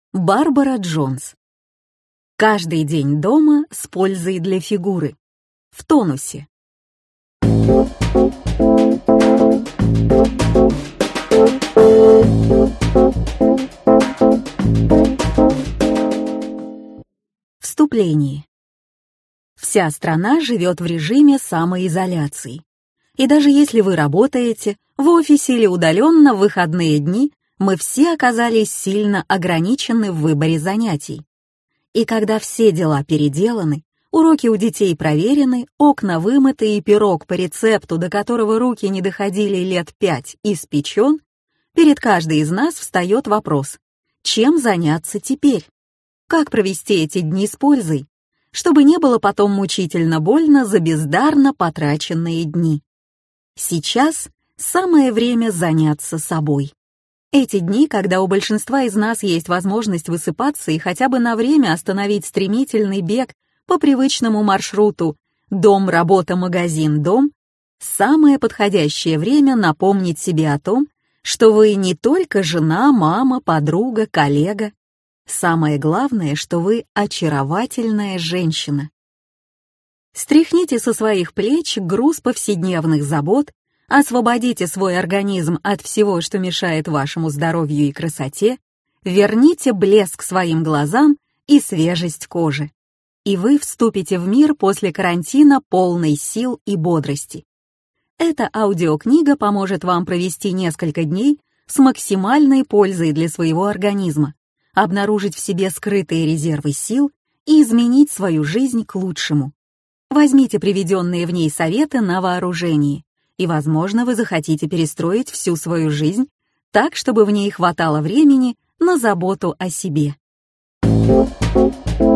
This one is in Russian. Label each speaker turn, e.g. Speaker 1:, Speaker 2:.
Speaker 1: Барбара Джонс. Каждый день дома с пользой для фигуры. В тонусе. Вступление. Вся страна живет в режиме самоизоляции. И даже если вы работаете в офисе или удаленно в выходные дни, мы все оказались сильно ограничены в выборе занятий. И когда все дела переделаны, уроки у детей проверены, окна вымыты и пирог по рецепту, до которого руки не доходили лет 5, испечен, перед каждой из нас встает вопрос: чем заняться теперь? Как провести эти дни с пользой, чтобы не было потом мучительно больно за бездарно потраченные дни? Сейчас самое время заняться собой. Эти дни, когда у большинства из нас есть возможность высыпаться и хотя бы на время остановить стремительный бег по привычному маршруту «дом, работа, магазин, дом», самое подходящее время напомнить себе о том, что вы не только жена, мама, подруга, коллега. Самое главное, что вы очаровательная женщина. Стряхните со своих плеч груз повседневных забот, освободите свой организм от всего, что мешает вашему здоровью и красоте, верните блеск своим глазам и свежесть кожи. И вы вступите в мир после карантина полной сил и бодрости. Эта аудиокнига поможет вам провести несколько дней с максимальной пользой для своего организма, обнаружить в себе скрытые резервы сил и изменить свою жизнь к лучшему. Возьмите приведенные в ней советы на вооружение, и, возможно, вы захотите перестроить всю свою жизнь так, чтобы в ней хватало времени на заботу о себе.